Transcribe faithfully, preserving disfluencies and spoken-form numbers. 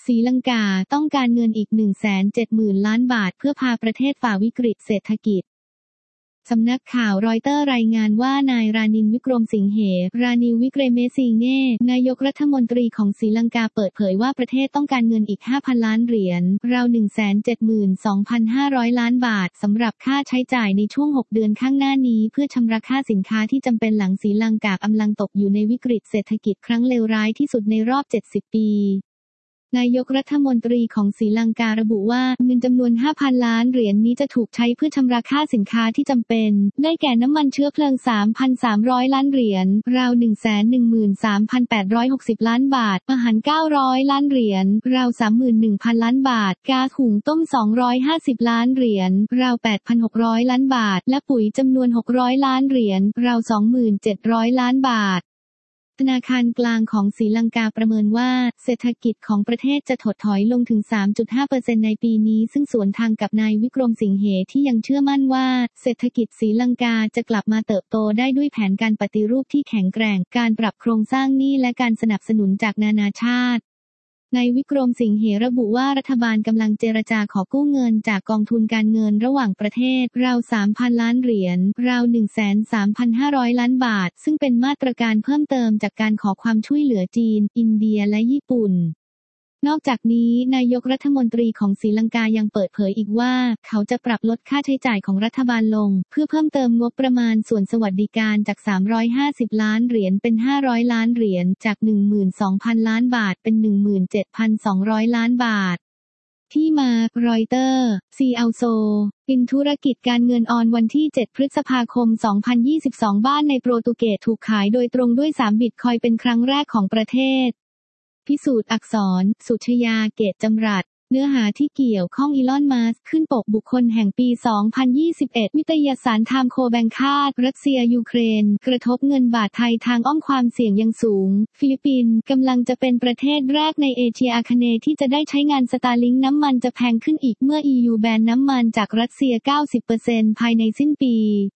ศรีลังกาต้องการเงินอีก หนึ่งแสนเจ็ดหมื่น ล้านบาทเพื่อพาประเทศฝ่าวิกฤตเศรษฐกิจสำนักข่าวรอยเตอร์รายงานว่านายรานินวิกรมสิงเหรานิลวิกรเมสิงเง่นายกรัฐมนตรีของศรีลังกาเปิดเผยว่าประเทศต้องการเงินอีก ห้าพัน ล้านเหรียญราว หนึ่งแสนเจ็ดหมื่นสองพันห้าร้อย ล้านบาทสำหรับค่าใช้จ่ายในช่วงหกเดือนข้างหน้านี้เพื่อชำระค่าสินค้าที่จำเป็นหลังศรีลังกากำลังตกอยู่ในวิกฤตเศรษฐกิจครั้งเลวร้ายที่สุดในรอบเจ็ดสิบปีนายกรัฐมนตรีของศรีลังการะบุว่าเงินจำนวน ห้าพัน ล้านเหรียญ นี้จะถูกใช้เพื่อชำระค่าสินค้าที่จำเป็นได้แก่น้ำมันเชื้อเพลิง สามพันสามร้อย ล้านเหรียญราว หนึ่งแสนหนึ่งหมื่นสามพันแปดร้อยหกสิบ ล้านบาทอาหาร เก้าร้อย ล้านเหรียญราว สามหมื่นหนึ่งพัน ล้านบาทก๊าซหุงต้ม สองร้อยห้าสิบ ล้านเหรียญราว แปดพันหกร้อย ล้านบาทและปุ๋ยจำนวน หกร้อย ล้านเหรียญราว สองหมื่นเจ็ดร้อย ล้านบาทธนาคารกลางของศรีลังกาประเมินว่าเศรษฐกิจของประเทศจะถดถอยลงถึง สามจุดห้าเปอร์เซ็นต์ ในปีนี้ซึ่งสวนทางกับนายวิกรมสิงเหที่ยังเชื่อมั่นว่าเศรษฐกิจศรีลังกาจะกลับมาเติบโตได้ด้วยแผนการปฏิรูปที่แข็งแกร่งการปรับโครงสร้างหนี้และการสนับสนุนจากนานาชาตินายวิกรมสิงเหระบุว่ารัฐบาลกำลังเจรจาขอกู้เงินจากกองทุนการเงินระหว่างประเทศราว สามพัน ล้านเหรียญราว หนึ่งแสนสามพันห้าร้อย ล้านบาทซึ่งเป็นมาตรการเพิ่มเติมจากการขอความช่วยเหลือจีนอินเดียและญี่ปุ่นนอกจากนี้นายกรัฐมนตรีของศรีลังกายังเปิดเผยอีกว่าเขาจะปรับลดค่าใช้จ่ายของรัฐบาลลงเพื่อเพิ่มเติมงบประมาณส่วนสวัสดิการจากสามร้อยห้าสิบล้านเหรียญเป็นห้าร้อยล้านเหรียญจาก หนึ่งหมื่นสองพัน ล้านบาทเป็น หนึ่งหมื่นเจ็ดพันสองร้อย ล้านบาทที่มารอยเตอร์ซีอัลโซปินธุรกิจการเงินออนวันที่เจ็ดพฤษภาคมสองพันยี่สิบสองบ้านในโปรตุเกสถูกขายโดยตรงด้วยสามบิตคอยน์เป็นครั้งแรกของประเทศพิสูจน์อักษรสุชยาเกตจำรัดเนื้อหาที่เกี่ยวข้องอีลอนมัสก์ขึ้นปกบุคคลแห่งปี สองพันยี่สิบเอ็ด วิทยาสารไทม์โคแบงคาดรัสเซียยูเครนกระทบเงินบาทไทยทางอ้อมความเสี่ยงยังสูงฟิลิปปินส์กำลังจะเป็นประเทศแรกในเอเชียอาคเนย์ที่จะได้ใช้งานสตาร์ลิงก์น้ำมันจะแพงขึ้นอีกเมื่อ อี ยู แบนน้ำมันจากรัสเซีย เก้าสิบเปอร์เซ็นต์ ภายในสิ้นปี